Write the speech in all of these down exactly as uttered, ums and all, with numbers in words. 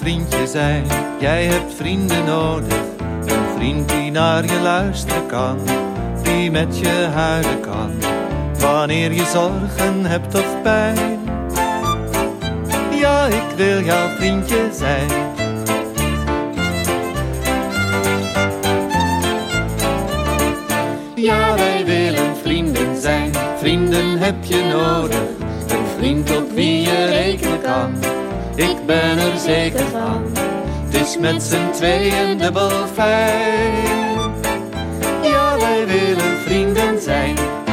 vriendje zijn. Jij hebt vrienden nodig. Een vriend die naar je luisteren kan. Die met je huilen kan. Wanneer je zorgen hebt of pijn. Ja, ik wil jouw vriendje zijn. Ja, wij willen vrienden zijn. Vrienden heb je nodig. Een vriend op wie je rekenen kan. Ik ben er zeker van. Het is met z'n tweeën dubbel fijn. Ja, wij willen vrienden zijn.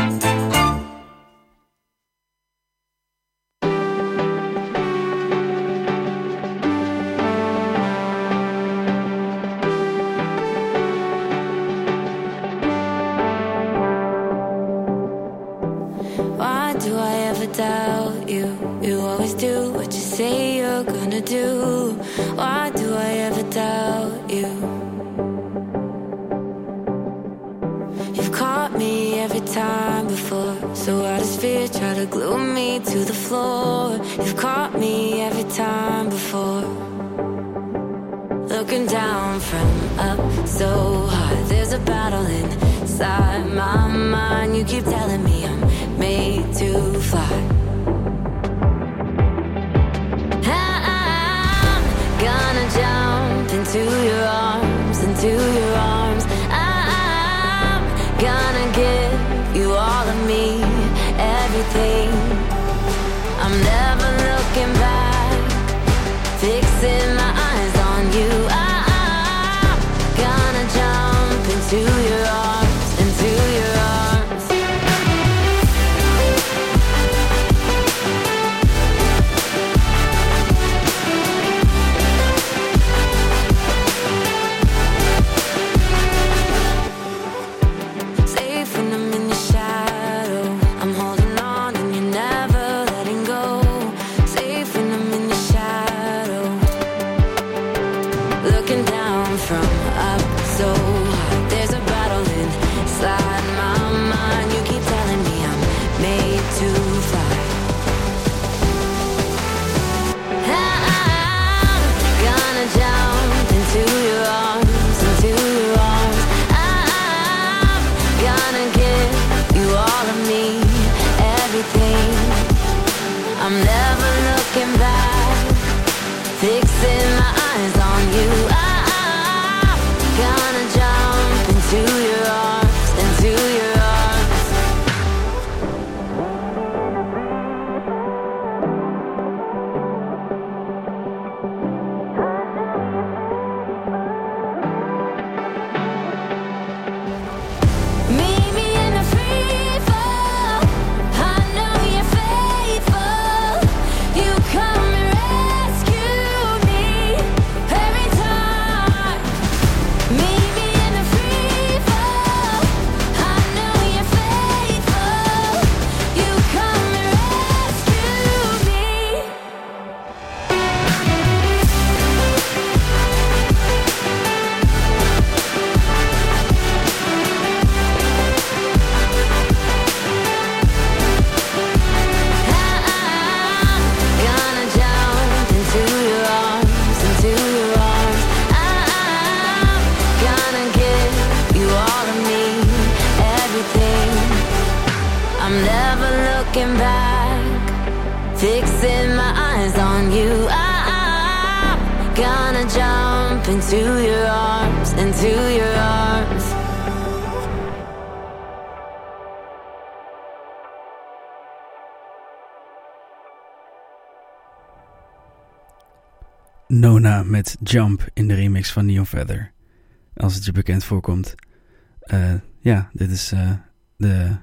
Nona met Jump in de remix van Neon Feather. Als het je bekend voorkomt. Uh, ja, dit is uh, de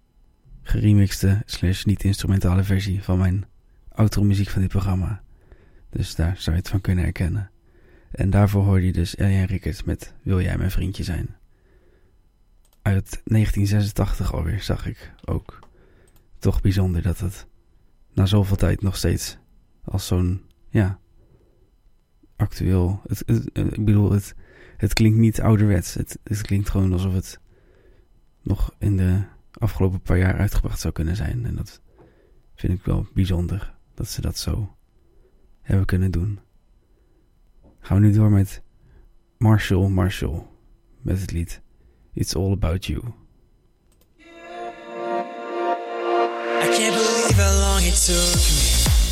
geremixte slash niet-instrumentale versie van mijn outro-muziek van dit programma. Dus daar zou je het van kunnen herkennen. En daarvoor hoorde je dus Eliane Rickert met Wil jij mijn vriendje zijn. Uit negentien zesentachtig alweer, zag ik ook. Toch bijzonder dat het na zoveel tijd nog steeds als zo'n, ja, actueel. Het, het, ik bedoel, het, het klinkt niet ouderwets. Het, het klinkt gewoon alsof het nog in de afgelopen paar jaar uitgebracht zou kunnen zijn. En dat vind ik wel bijzonder, dat ze dat zo hebben kunnen doen. gaan we nu door met Marshall Marshall met het lied It's All About You. I can't believe how long it took me.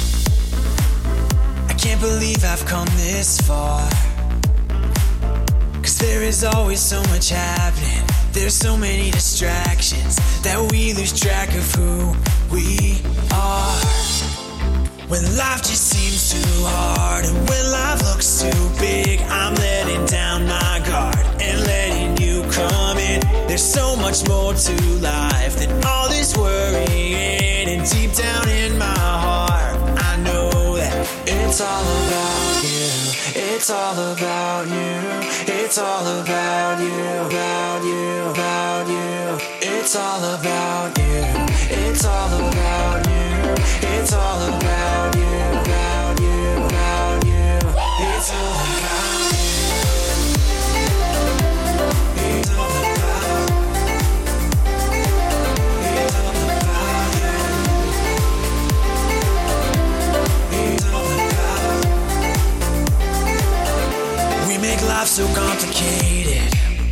I can't believe I've come this far. Cause there is always so much happening. There's so many distractions that we lose track of who we are. When life just seems too hard, and when life looks too big, I'm letting down my guard and letting you come in. There's so much more to life than all this worrying, and deep down in my heart, I know that it's all about you. It's all about you. It's all about you, about you, about you. It's all about you. It's all about you. It's all about you, about you, about you. It's all about you. It's all about you. It's all about you. It's all about you. We make life so complicated.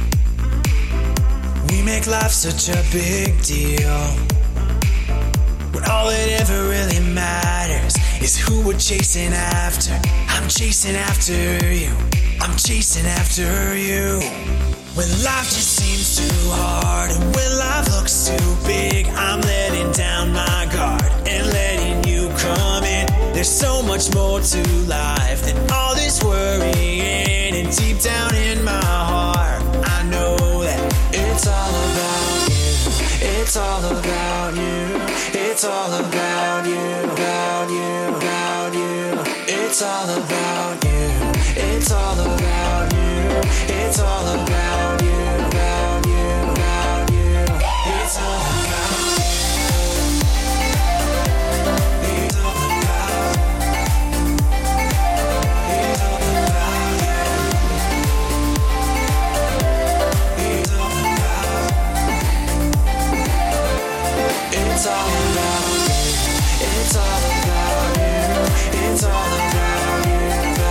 We make life such a big deal. When all that ever really matters is who we're chasing after. I'm chasing after you. I'm chasing after you. When life just seems too hard, and when life looks too big, I'm letting down my guard and letting you come in. There's so much more to life than all this worrying, and deep down in my heart, I know that it's all about you. It's all about you. It's all about you, about you, about you. It's all about you. It's all about you. It's all about you, about you, about you. It's all about you. It's all about It's all about you. It's all about It's all about you. It's all about you. It's all about you.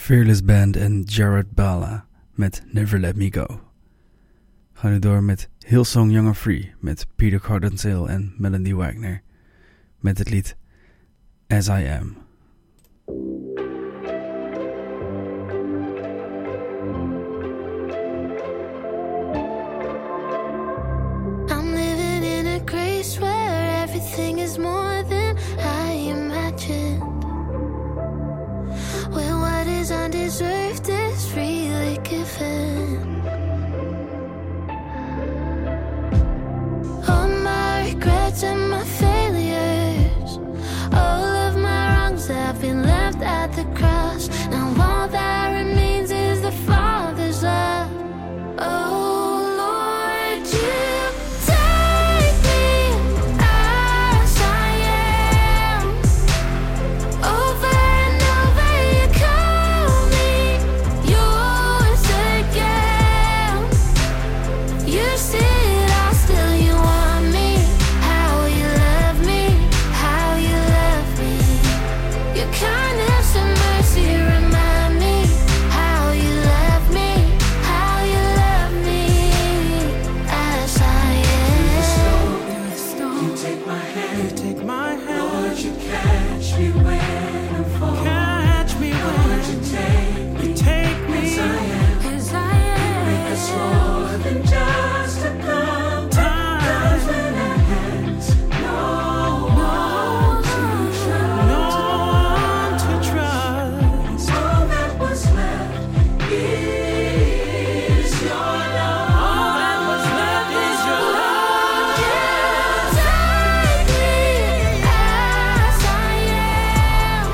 Fearless Band en Jared Bala met Never Let Me Go. We gaan nu door met Hillsong Young and Free met Peter Cottontail en Melanie Wagner met het lied As I Am. I'm living in a grace where everything is more than I imagined, where what is undeserved is freely given. All my regrets and my failures, all of my wrongs have been left at the cross. Now all that remains is the Father's love. Oh Lord, you take me as I am. Over and over you call me yours again. You sit all still, you want me. How you love me, how you love me. Your kindness and mercy remind me how you love me, how you love me as I am. You take my hand, take my hand. Lord, you catch me when I'm falling. Catch me when Lord, you take me, you take me as I am. As I am. Make us more than just a couple times when I had no one to trust. No one to trust. All that was left is your love. All that was left is your love. Take me as I am.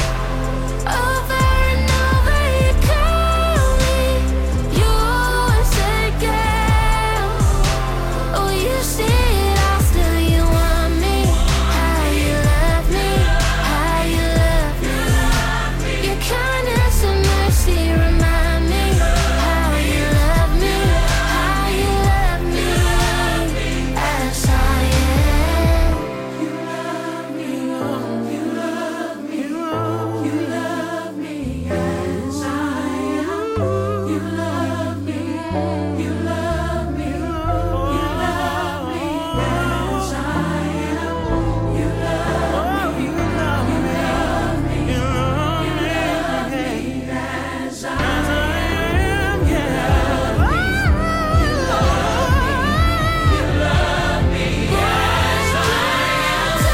Over and over you call me yours again. Oh, you see it all still, you want me. How you love me, how you love me. Your kindness and mercy remind me how you love me, how you love me as I am. You love me, you love me, you love me, you love me as I am. You love me, you love me, you love me as I am. You love me, you love me, you love me as I am. You love me, you love me as I am.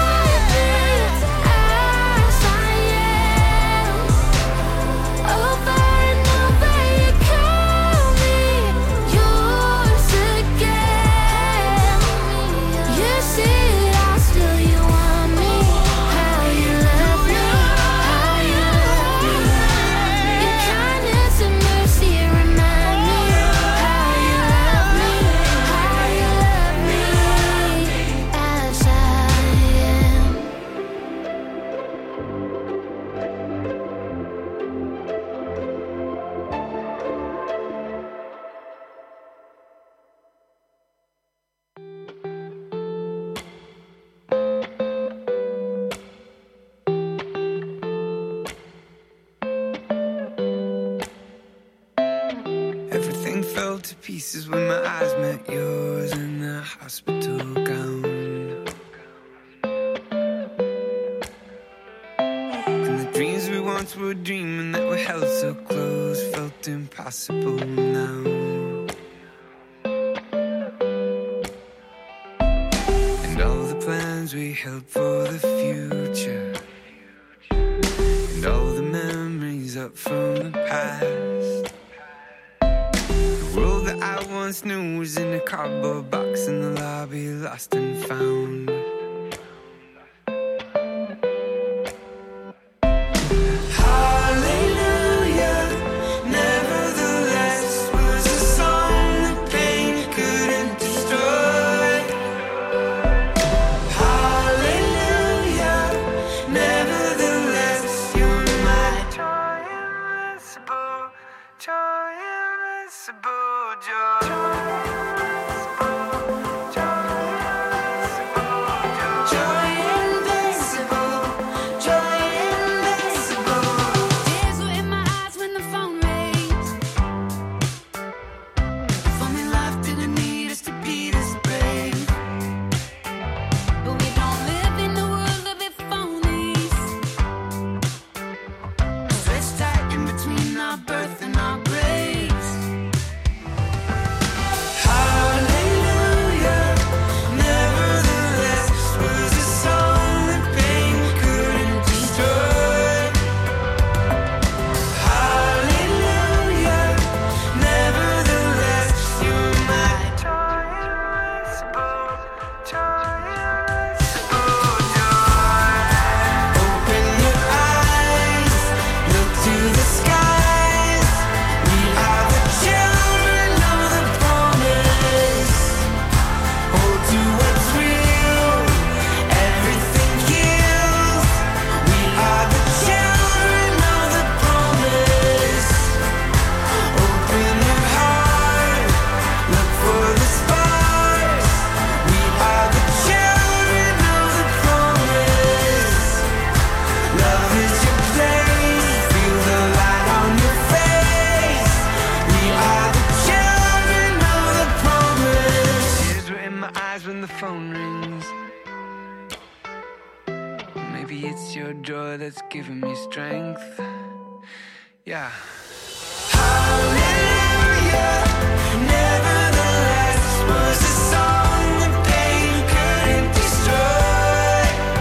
As I am. Over and over you call me yours again. You see it all still, you want me. How you love me, how you love me. Your kindness and mercy remind me how you love me, how you love me as I am. Everything fell to pieces when my eyes met yours in the hospital gown. And the dreams we once were dreaming that were held so close felt impossible now. And all the plans we held for the future, and all the memories up from the past. The world that I once knew was in a cardboard box in the lobby, lost and found. Hallelujah, nevertheless, was a song that pain couldn't destroy. Hallelujah, nevertheless, you're my joy invincible, joy invincible, joy. Joy invincible, joy invincible. Maybe it's your joy that's giving me strength. Yeah. Hallelujah, nevertheless was a song that pain couldn't destroy.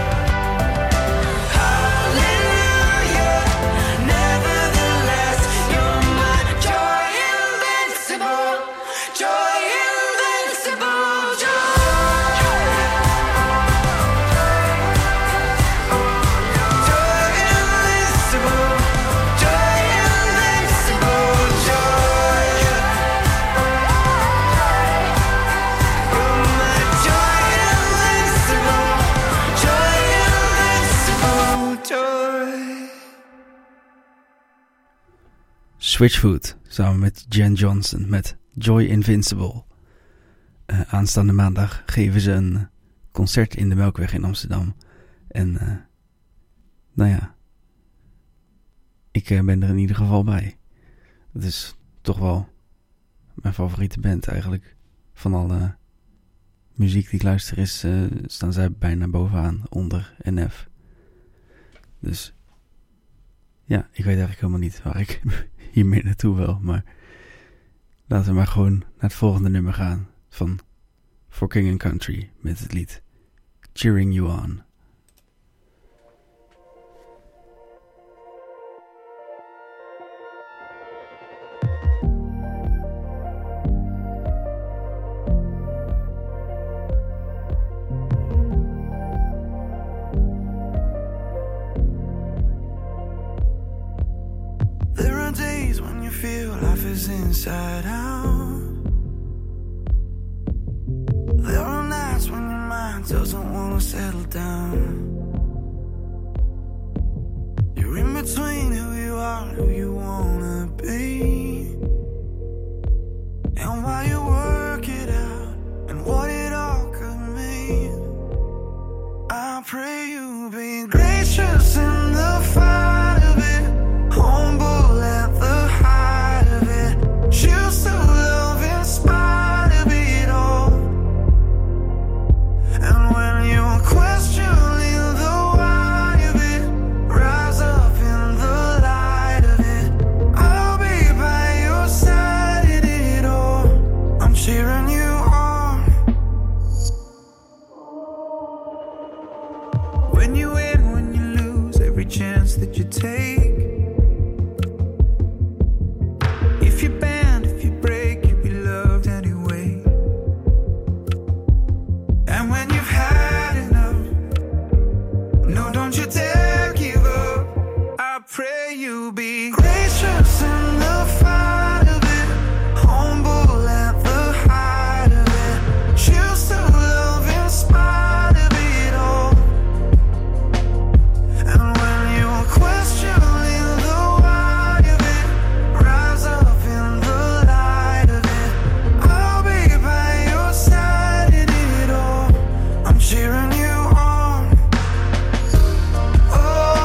Hallelujah, nevertheless, you're my joy invincible, joy invincible, joy. Joy invincible, joy invincible, joy. You're my joy invincible, joy invincible, joy. Switchfoot samen met Jen Johnson met Joy Invincible. Uh, aanstaande maandag geven ze een concert in de Melkweg in Amsterdam. En uh, nou ja, ik uh, ben er in ieder geval bij. Het is toch wel mijn favoriete band eigenlijk. Van alle muziek die ik luister is, uh, staan zij bijna bovenaan, onder N F. Dus ja, ik weet eigenlijk helemaal niet waar ik hiermee naartoe wil. Maar laten we maar gewoon naar het volgende nummer gaan van For King and Country met het lied Cheering You On. There are days when you feel life is inside out. There are nights when your mind doesn't want to settle down. You're in between who you are and who you wanna be. And while you work it out and what it all could mean, I pray you be gracious in the fight of it, humble at the height of it, choose to love in spite of it all. And when you're questioning the why of it, rise up in the light of it. I'll be by your side in it all. I'm cheering you on. When you win, when you lose, every chance that you take. If you bend, if you break, you'll be loved anyway. And when you've had enough, no, don't you dare give up. I pray you be gracious in the fight of it, humble at the height of it, choose to love in spite of it all. And when you're questioning the why of it, rise up in the light of it. I'll be by your side in it all. I'm cheering you on. Oh,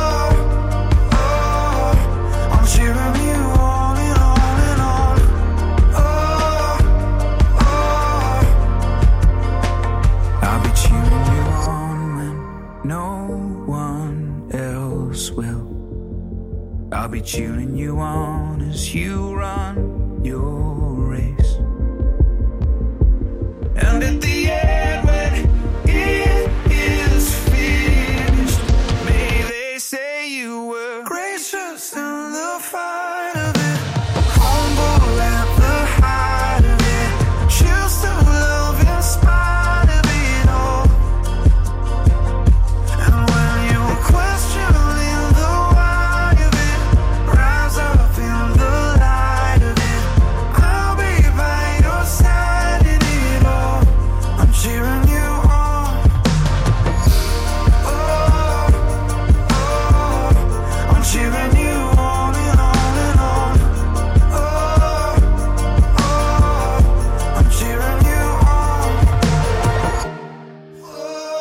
oh, I'm cheering you on and on and on. Oh, oh, I'll be cheering you on when no one else will. I'll be cheering you on as you run your race. And at the end, when it is finished, may they say you were gracious in the fight of it, humble at the height of it, choose to love in spite of it all. And when you're questioning the why of it, rise up in the light of it. I'll be by your side in it all. I'm cheering you on. Oh, oh, I'm cheering you on and on and on. Oh, oh, I'm cheering you on. Oh,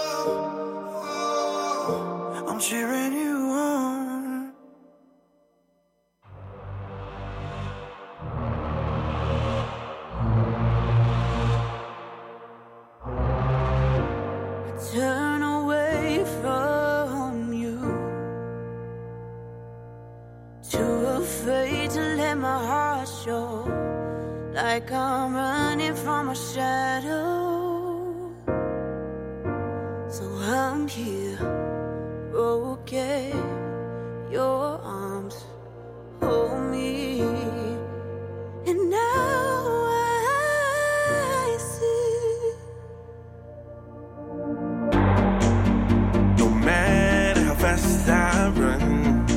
oh, I'm cheering you on. Turn away from you. show, like I'm running from a shadow. So I'm here, okay, your arms hold me, and now I see. No matter how fast I run,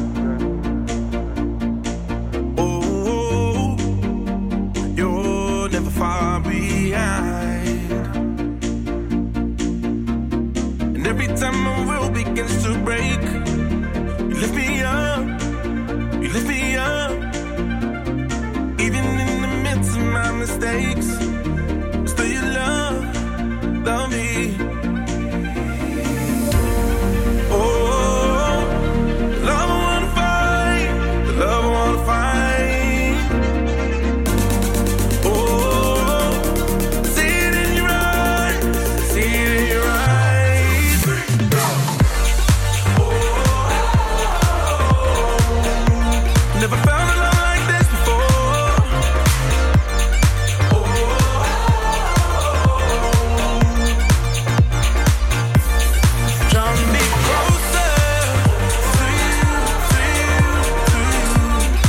oh, you're never far behind. And every time my world begins to break, you lift me up, you lift me up. Even in the midst of my mistakes, still you love, love me. Oh, love I wanna fight, the love I wanna fight. Oh, see it in your eyes, see it in your eyes. Oh, never found a love like this before. Oh, draw me closer to you, to you, to you.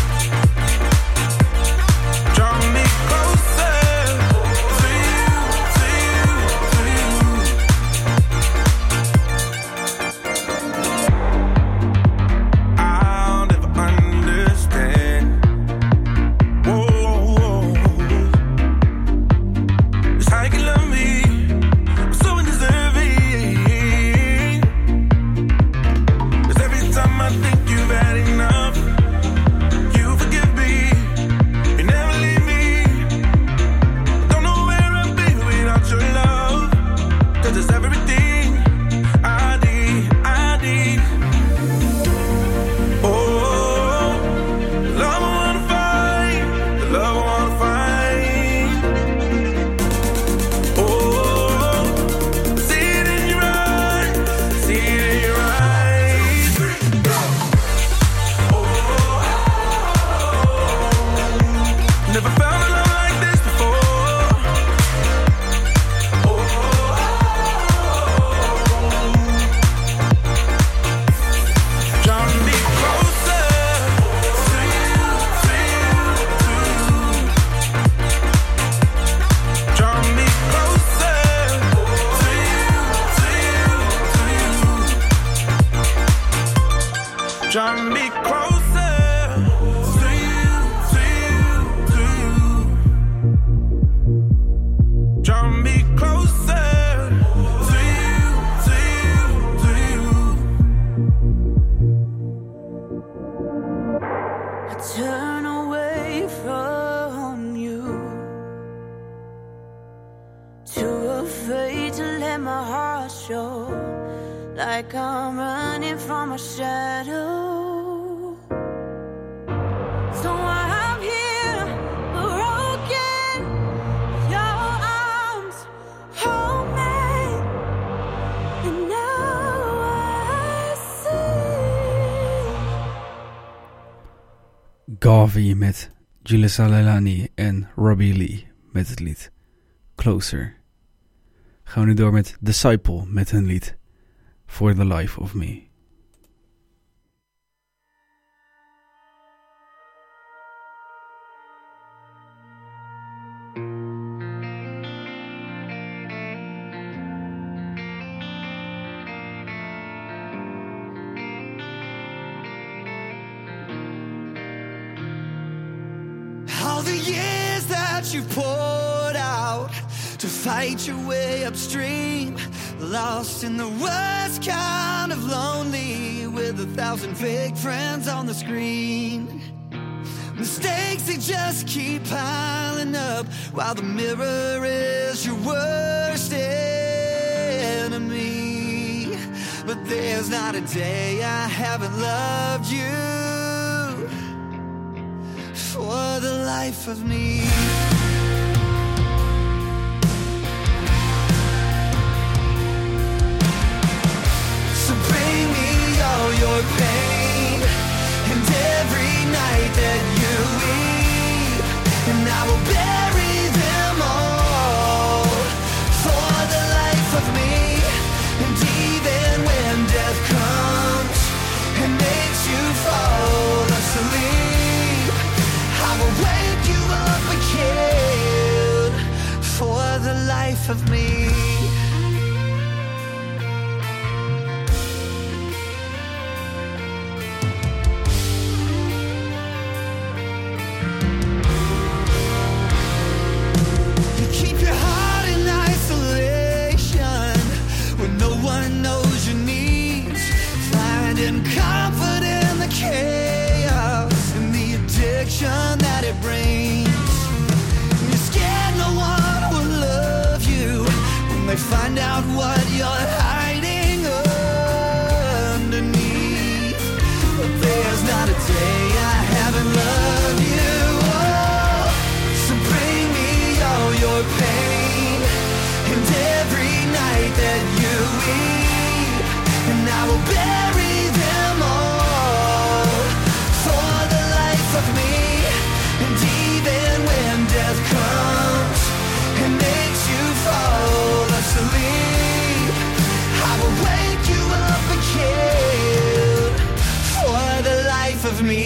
Draw me closer to you, to you, to you. I'll never understand. Whoa, just how you can love me. I'm so undeserving. 'Cause every time I think you've had enough, you forgive me. You never leave me. I don't know where I'd be without your love. 'Cause it's everything I need, I need. Oh, love I wanna fight, the love I wanna fight. Oh, see it in your eyes, see it in your eyes. Oh, never found a love like this before. Oh, draw me closer to you, to you, to you. Draw me closer to you, to you, to you. Draw me closer to you, to you, to you. Draw me closer to you, to you, to you. I turn away from you, too afraid to let my heart show, like I'm running from a shadow. So I'm here, broken, your arms hold me, and now I see. Garvey met Julissa Leilani en Robbie Lee met het lied Closer. Gaan we nu door met Disciple met hun lied For the Life of Me. All the years that you've poured out to fight your way upstream, lost in the worst kind of lonely, with a thousand fake friends on the screen. Mistakes, they just keep piling up, while the mirror is your worst enemy. But there's not a day I haven't loved you for the life of me. So bring me all your pain, and every night that you weep, and I will bury them all for the life of me. And even when death comes and makes you fall asleep, I will wake you up again for the life of me. Comfort in the chaos and the addiction that it brings. You're scared no one will love you when they find out what you're hiding underneath. But there's not a day I haven't loved you. Oh, so bring me all your pain and every night that you weep, and I will bury of me. And even when death comes and makes you fall asleep, I will wake you up again for the life of me.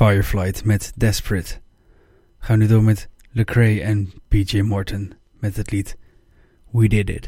Fireflight met Desperate. Gaan nu door met Lecrae en P J Morton met het lied We Did It.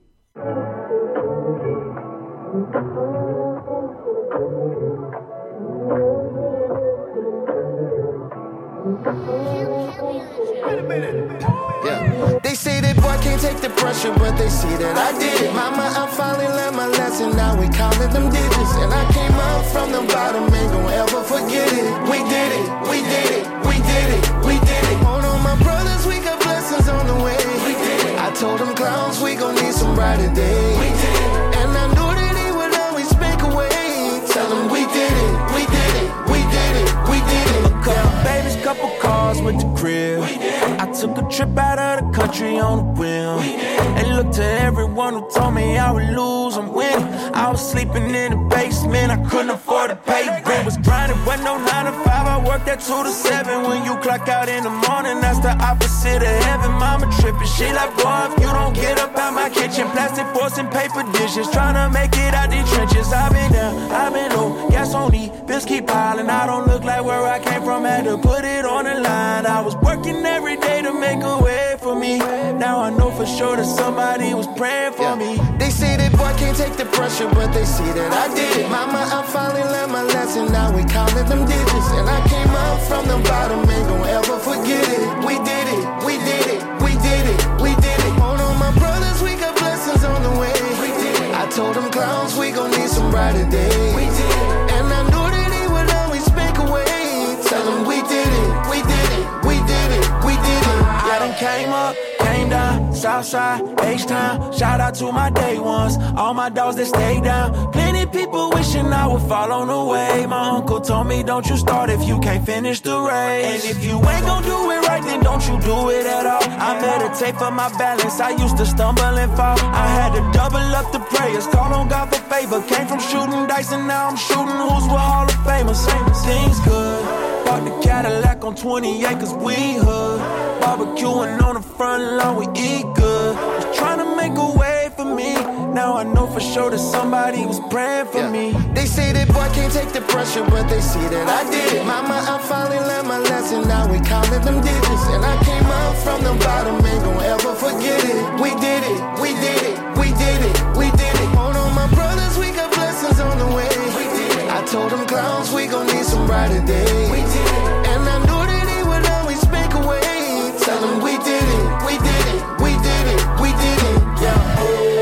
Yeah. They say that boy can't take the pressure, but they see that I did it. Mama, I finally learned my lesson, now we counted them digits. And I came up from the bottom, ain't gon' ever forget it. We did it, we did it, we did it, we did it. On all my brothers, we got blessings on the way. We did it. I told them clowns, we gon' need some brighter days. We did it. And I knew that he would always make a way. Tell them we did it, we did it, we did it, we did it. A couple babies, couple cars with the crib. I took a trip out of the country on a whim. And look to everyone who told me I would lose, I'm winning. I was sleeping in the basement, I couldn't afford to pay rent. Was grinding, wasn't no nine to five, I worked at two to seven. When you clock out in the morning, that's the opposite of heaven. Mama tripping, she like, boy, if you don't get up out my kitchen. Plastic forks and paper dishes, trying to make it out these trenches. I've been down, I've been low, gas on E, bills keep piling. I don't look like where I came from, had to put it on the line. I was working every day to make a way for me. Now I know for sure that somebody was praying for yeah. me. They say that boy can't take the pressure, but they see that I did it. Mama, I finally learned my lesson, now we counted them digits. And I came up from the bottom, ain't gon' ever forget it. We did it, we did it, we did it, we did it. On all my brothers, we got blessings on the way. We did it. I told them clowns, we gon' need some brighter days. We did it. And I knew that he would always make a way. Tell them we did it, we did it, we did it, we did it. I done came up, came down, Southside, H-Town. Shout out to my day ones, all my dogs that stay down. Plenty people wishing I would fall on the way. My uncle told me don't you start if you can't finish the race. And if you ain't gon' do it right, then don't you do it at all. I meditate for my balance, I used to stumble and fall. I had to double up the prayers, call on God for favor. Came from shooting dice and now I'm shooting who's with Hall of Famers. Things good, bought the Cadillac on twenty acres, we hood. Barbecuing on the front lawn, we eat good. Was trying to make a way for me. Now I know for sure that somebody was praying for yeah. me. They say that boy can't take the pressure, but they see that I did it. Mama, I finally learned my lesson, now we counted them digits. And I came up from the bottom, ain't gon' ever forget it. We did it, we did it, we did it, we did it. On all my brothers, we got blessings on the way. We did it. I told them clowns, we gon' need some brighter days. We did it. And I knew that he would always make a way. Tell them we did it, we did it, we did it, we did it, yeah.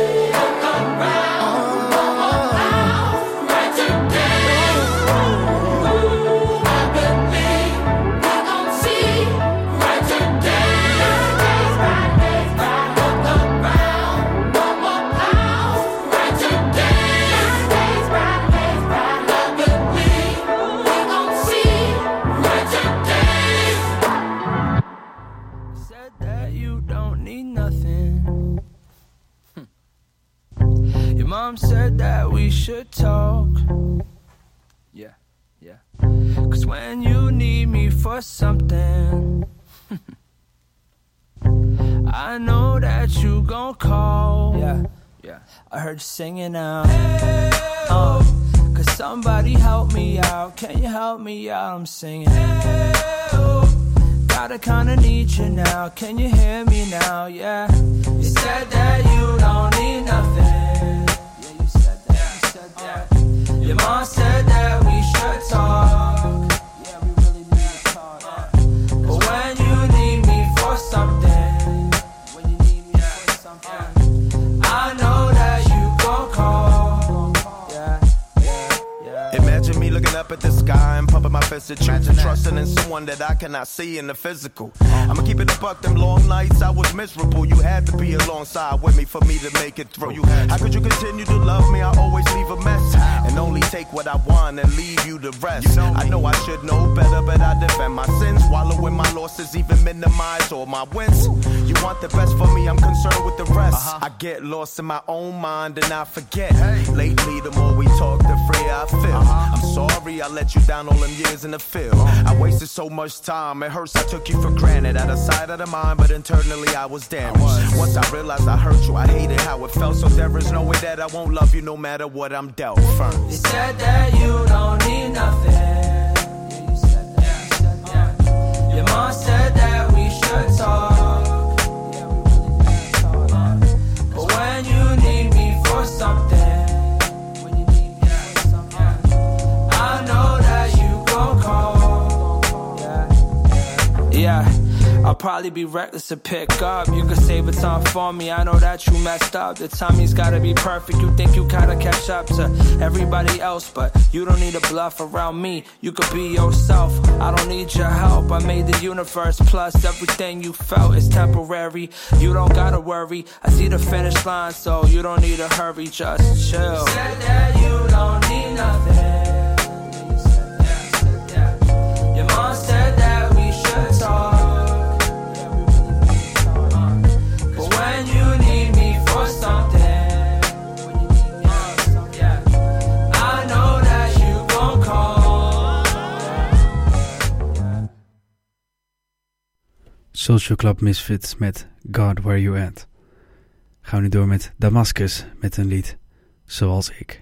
Mom said that we should talk. Yeah, yeah. Cause when you need me for something, I know that you gon' call. Yeah, yeah. I heard you singing out. Uh, Cause somebody help me out. Can you help me out? I'm singing. Gotta kinda need you now. Can you hear me now? Yeah. You said that you don't need nothing. Your mom said that we should talk. Yeah, we really need to talk. Yeah. But when you need me for something, when you need me for something, I know that you gon' call. Yeah, yeah, yeah. Imagine me looking up at the sky and pumping my fist at you. And trusting in someone that I cannot see in the physical. I'ma keep it a buck, them long nights I was miserable. You had to be alongside with me for me to make it through. How could you continue to love me? I always leave a mess. And only take what I want and leave you the rest. You know I know I should know better, but I defend my sins. Swallowing my losses, even minimize all my wins. You want the best for me, I'm concerned with the rest. Uh-huh. I get lost in my own mind and I forget. Hey. Lately, the more we talk, the freer I feel. Uh-huh. I'm sorry I let you down all them years in the field. Uh-huh. I wasted so much time, it hurts I took you for granted. Out of sight, out of mind, but internally I was damaged. I was. Once I realized I hurt you, I hated how it felt. So there is no way that I won't love you no matter what I'm dealt. Firm. You said that you don't need nothing. Yeah, you said that. Your mom said that we should talk, but when you need me for something, I know that you gon' call. Yeah, I'll probably be reckless to pick up. You could save a time for me, I know that you messed up. The timing's gotta be perfect, you think you gotta catch up to everybody else, but you don't need a bluff around me. You could be yourself, I don't need your help. I made the universe, plus everything you felt is temporary. You don't gotta worry, I see the finish line, so you don't need to hurry, just chill. You said that you don't need nothing. Your mom said that we should talk, but when you need me for something, I know that you gon' call. Social Club Misfits met God Where You At. Gaan we nu door met Damascus met een lied Zoals Ik.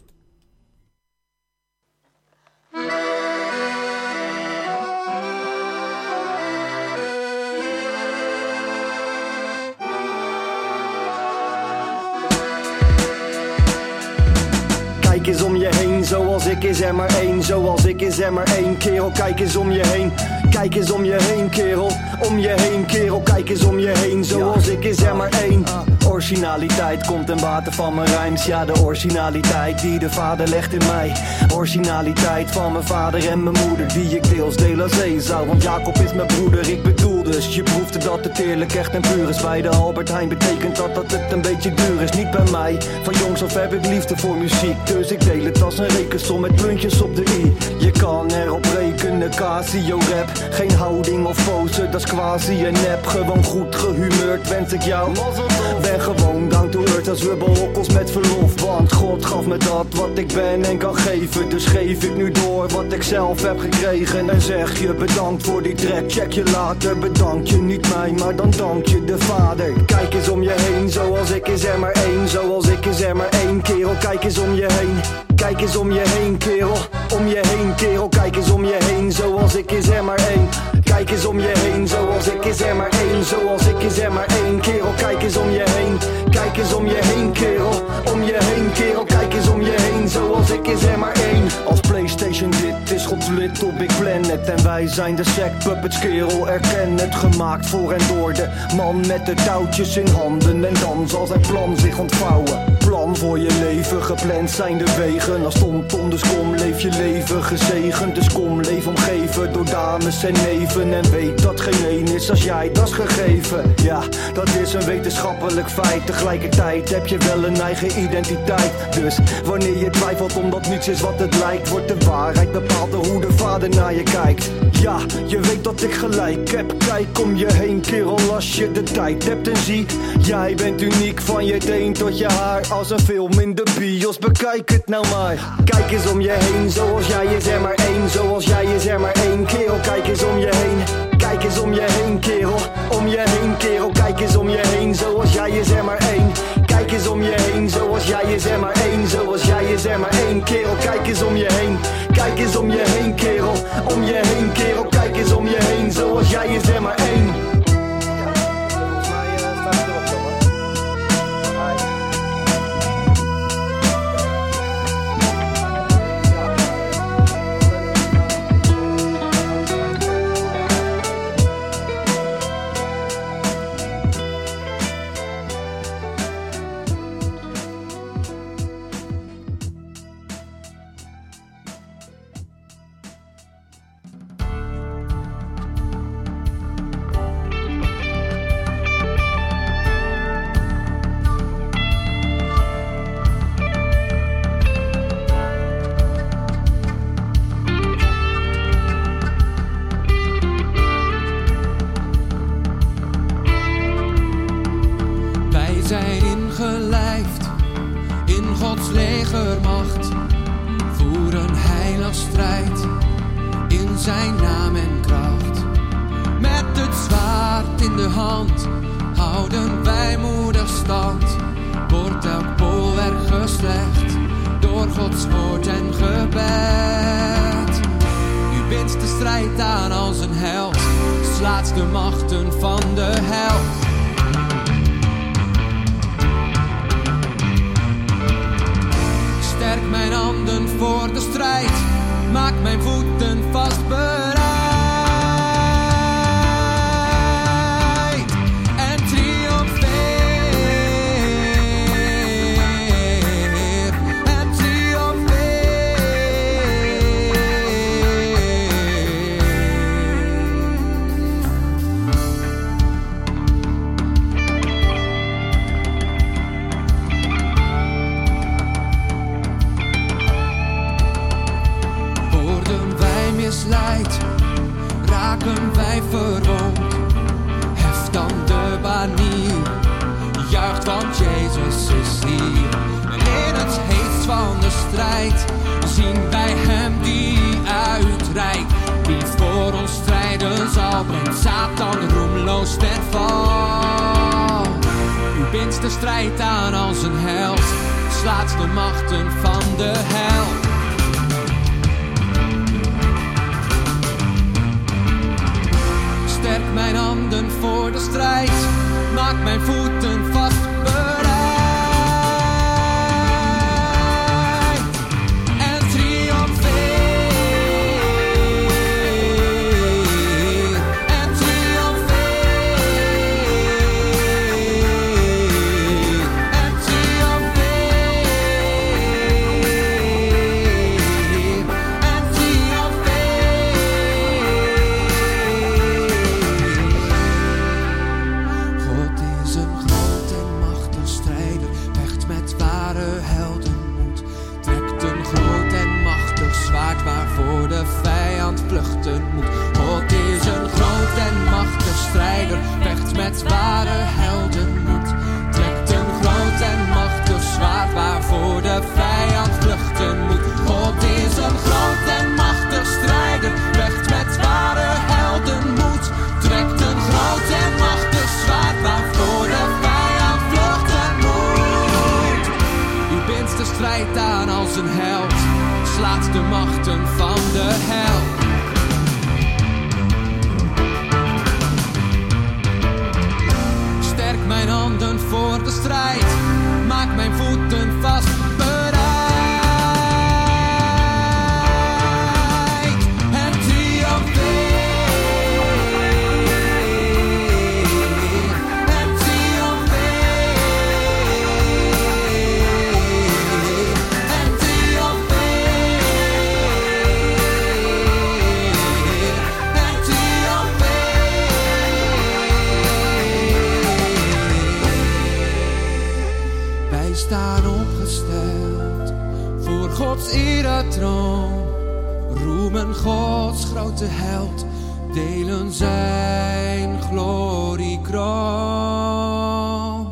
Kijk eens om je heen, zoals ik is er maar één. Zoals ik is er maar één, kerel, kijk eens om je heen. Kijk eens om je heen, kerel, om je heen, kerel, kijk eens om je heen. Zoals ik is er maar één. Originaliteit komt ten bate van mijn rijms. Ja, de originaliteit die de vader legt in mij. Originaliteit van mijn vader en mijn moeder, die ik deels deel als Esau. Want Jacob is mijn broeder, ik bedoel dus. Je proefde dat het eerlijk, echt en puur is. Bij de Albert Heijn betekent dat dat het een beetje duur is. Niet bij mij, van jongs af heb ik liefde voor muziek. Dus ik deel het als een rekensom met puntjes op de i. Je kan erop rekenen, Casio rap. Geen houding of pose, dat is quasi een nep. Gewoon goed gehumeurd wens ik jou. Ben gewoon down to earth als rubbelhokkels met verlof. Want God gaf me dat wat ik ben en kan geven. Dus geef ik nu door wat ik zelf heb gekregen. En zeg je bedankt voor die track, check je later. Bedank je niet mij, maar dan dank je de vader. Kijk eens om je heen, zoals ik is er maar één. Zoals ik is er maar één, kerel, kijk eens om je heen. Kijk eens om je heen, kerel, om je heen, kerel, kijk eens om je heen. Zoals ik is er maar één. Kijk eens om je heen, zoals ik is er maar één. Zoals ik is er maar één, kerel, kijk eens om je heen. Kijk eens om je heen, kerel, om je heen, kerel, kijk eens om je heen. Zoals ik is er maar één. Als PlayStation dit is Gods lid op Big Planet. En wij zijn de Sack Puppets, kerel, erken het. Gemaakt voor en door de man met de touwtjes in handen. En dan zal zijn plan zich ontvouwen. Plan voor je leven, gepland zijn de wegen. Als tom-tom, dus kom, leef je leven gezegend. Dus kom, leef omgeven door dames en neven. En weet dat geen één is als jij, dat is gegeven. Ja, dat is een wetenschappelijk feit. Tegelijkertijd heb je wel een eigen identiteit. Dus wanneer je twijfelt omdat niets is wat het lijkt, wordt de waarheid bepaald door hoe de vader naar je kijkt. Ja, je weet dat ik gelijk heb. Kijk om je heen, kerel, als je de tijd hebt en zie. Jij bent uniek van je teen tot je haar. Als een film in de bios, bekijk het nou maar. Kijk eens om je heen, zoals jij is er maar één. Zoals jij is er maar één, kerel, kijk eens om je heen. Kijk eens om je heen, kerel, om je heen, kerel, kijk eens om je heen. Zoals jij is er maar één. Kijk eens om je heen, zoals jij is er maar één. Zoals jij is er maar één, kerel, kijk eens om je heen. Kijk eens om je heen, kerel, om je heen, kerel, kijk eens om je heen. Zoals jij is er maar één. Strijd aan als een held. slaat de machten van de hel. Sterk mijn handen voor de strijd, maak mijn voeten vastberaid. En triomfeer, en triomfeer. Worden wij misleid, raken wij verwond. Hef dan de banier, juicht want Jezus is hier. En in het heetst van de strijd zien wij hem die uitreikt. Die voor ons strijden zal, brengt Satan roemloos ten val. U bindt de strijd aan als een held, slaat de machten van de hel. Sterk mijn handen voor de strijd, maak mijn voeten vastberaid. En triomfeer, en triomfeer, en triomfeer, en triomfeer. God is een groot en machtig strijder, vecht met ware heldenmoed. Trekt een groot en machtig zwaard waarvoor de vijand vluchten moet. God is een groot en machtig strijder, vecht met ware heldenmoed. Trekt een groot en machtig zwaard waarvoor de vijand vluchten moet. God is een groot en machtig strijder, vecht met ware heldenmoed. Trekt een groot en machtig zwaard waarvoor de vijand vluchten moet. U bindt de strijd aan als een held, slaat de machten van de hel. Sterk mijn handen voor de strijd, maak mijn voeten vastberaid. En triomfeer, en triomfeer, en triomfeer, en triomfeer. Wij staan opgesteld voor Gods eretroon, roemen Gods grote held, delen zijn gloriekroon.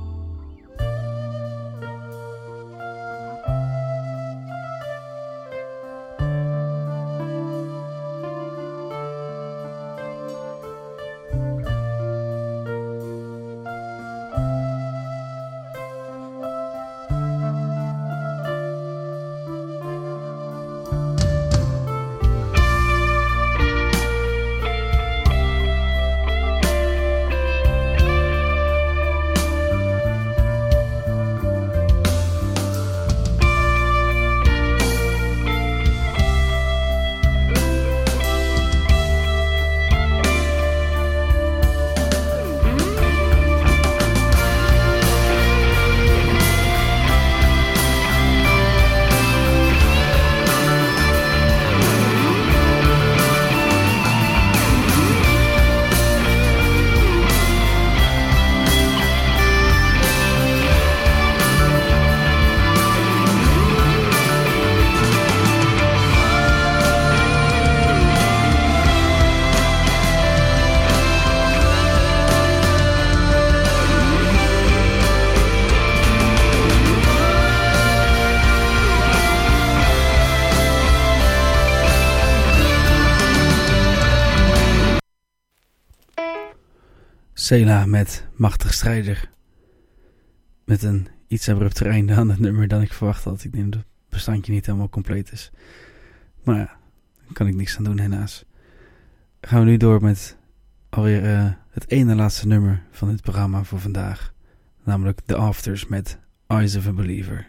Selah met Machtig Strijder. Met een iets abrupter einde aan het nummer dan ik verwacht had. Ik denk dat het bestandje niet helemaal compleet is. Maar ja, daar kan ik niks aan doen helaas. Gaan we nu door met alweer uh, het ene laatste nummer van dit programma voor vandaag. Namelijk The Afters met Eyes of a Believer.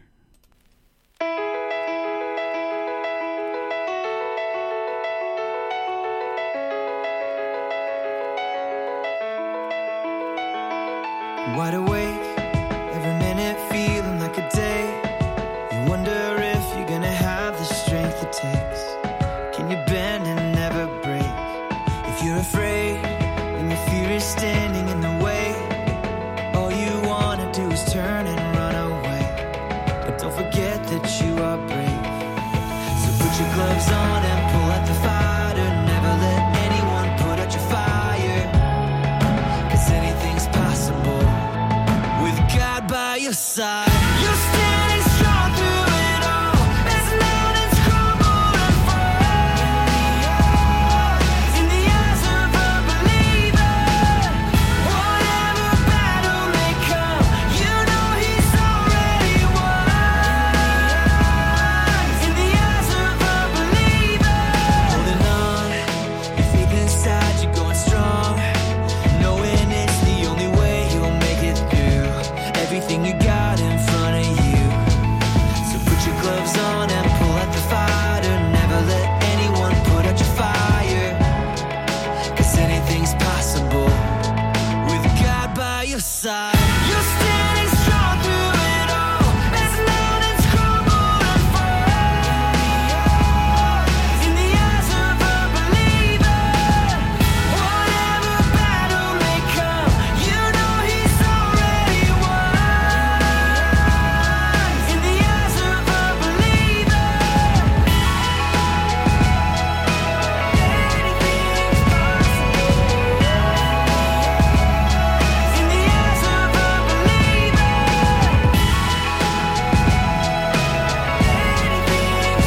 Wide awake, every minute feeling like a day. You wonder if you're gonna have the strength it takes. Can you bend and never break? If you're afraid and your fear is standing in the way, all you wanna do is turn and run away. But don't forget that you are brave. So put your gloves on and pull out the fighter. Never let anyone put out your fire, 'cause anything's possible with God by your side. You're standing strong through it all as mountains crumble and fall. In the eyes of a believer, whatever battle may come, you know He's already won. In the eyes of a believer, holding on, your faith inside, you're going strong, knowing it's the only way you'll make it through everything you got in front of you. So put your gloves on and pull out the fighter. Never let anyone put out your fire, 'cause anything's possible with God by your side. You're standing strong through it all as mountains crumble and fall. In the eyes of a believer, whatever battle may come, you know He's already won. In the eyes of a believer, anything's possible. In the eyes of a believer, anything's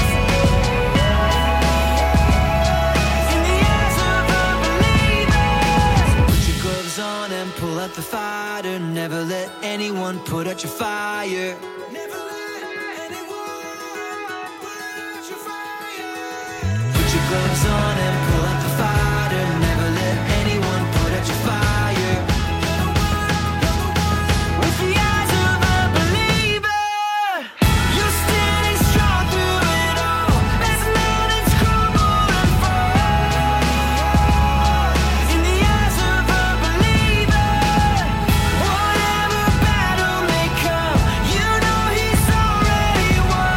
possible. In the eyes of a believer, put your gloves on and pull out the fighter. Never let anyone put out your fire. Never let anyone put out your fire. Put your gloves on and pull out the fighter. Never let anyone put out your fire. With the eyes of a believer, you're standing strong through it all as mountains crumble and fall. In the eyes of a believer, whatever battle may come, you know He's already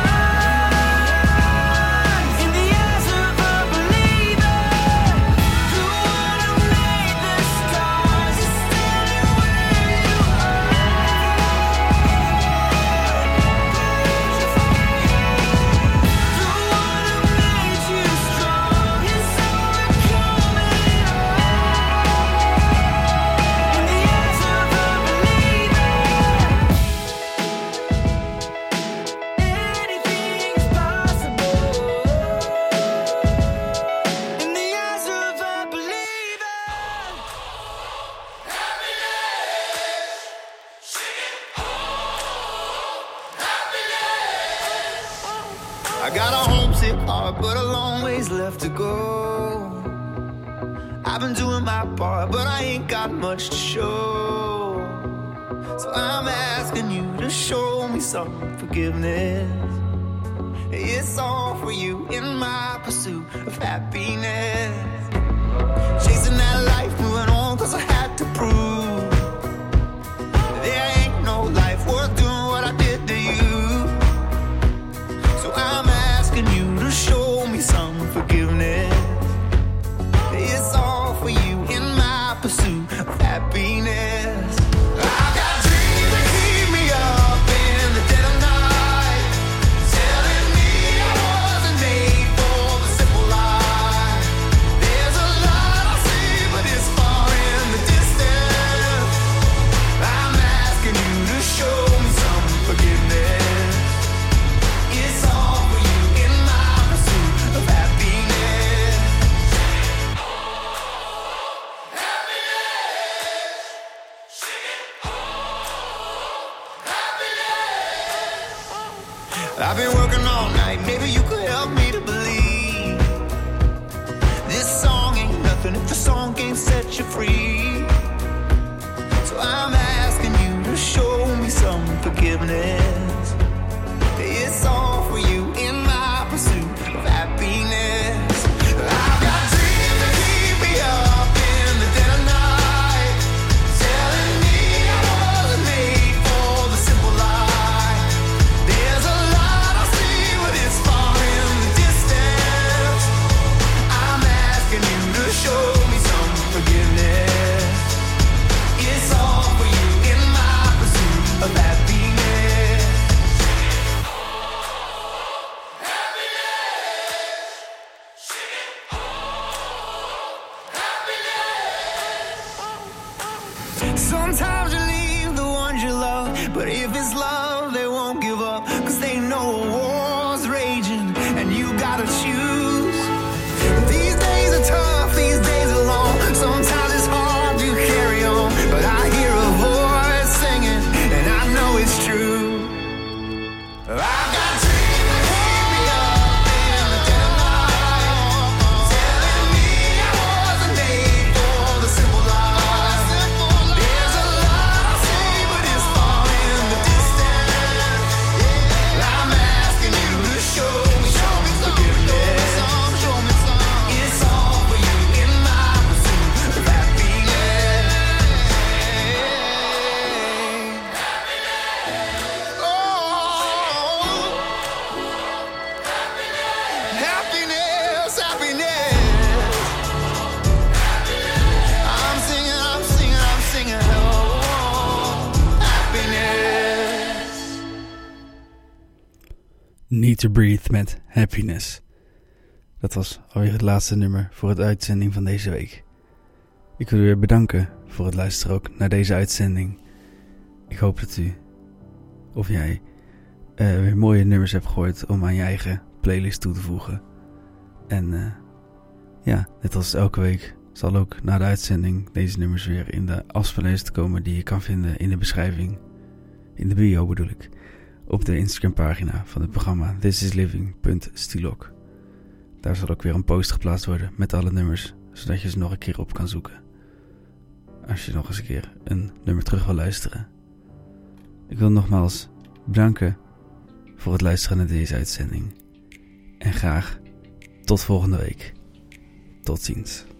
won. In the eyes of a believer, the one who made the stars is standing where you are. The one who made you strong is overcoming it all. In the eyes of a believer, anything's possible. In the eyes of a believer. I got a homesick heart, but a long ways left to go. I've been doing my part, but I ain't got much to show. So I'm asking you to show me some forgiveness. It's all for you in my pursuit of happiness. Chasing that life, moving on, 'cause I had to prove there ain't no life worth doing what I did to you. So I'm asking you to show me some forgiveness. It's all for you in my pursuit of happiness. I got dreams that keep me up in the dead of night, telling me I wasn't made for the simple life. There's a lot I see, but it's far in the distance. I'm asking you to show me some forgiveness. It's all for you in my pursuit of happiness. I've been working all night, maybe you could help me to believe this song ain't nothing nothing if the song can't set you free. So I'm asking you to show me some forgiveness. It's all for you in my pursuit of happiness. I've got dreams that keep me up in the dead of night, telling me I wasn't made for the simple life. There's a lot I see, but it's far in the distance. I'm asking you to show me some forgiveness. It's all for you in my pursuit of happiness. Sometimes you leave the ones you love, but if it's love, they won't give up, cause they know a war's raging, and you gotta choose. These days are tough, these days are long, sometimes it's hard to carry on, but I hear a voice singing, and I know it's true. I've got dreams that keep me up in the dead of night, telling me I wasn't made for the simple life. There's a lot I see, but it's far in the distance. I'm asking you to show me some forgiveness. It's all for you in my pursuit of happiness. Oh, happiness, happiness. I'm singing, I'm singing, I'm singing. Oh, happiness. Need to Breathe met Happiness. Dat was alweer het laatste nummer voor de uitzending van deze week. Ik wil u weer bedanken voor het luisteren ook naar deze uitzending. Ik hoop dat u, of jij, uh, weer mooie nummers hebt gehoord om aan je eigen playlist toe te voegen. En uh, ja, net als elke week zal ook na de uitzending deze nummers weer in de afspeellijst komen die je kan vinden in de beschrijving. In de bio bedoel ik. Op de Instagram pagina van het programma thisisliving punt stilok. Daar zal ook weer een post geplaatst worden met alle nummers, zodat je ze nog een keer op kan zoeken. Als je nog eens een keer een nummer terug wil luisteren. Ik wil nogmaals bedanken voor het luisteren naar deze uitzending. En graag tot volgende week. Tot ziens.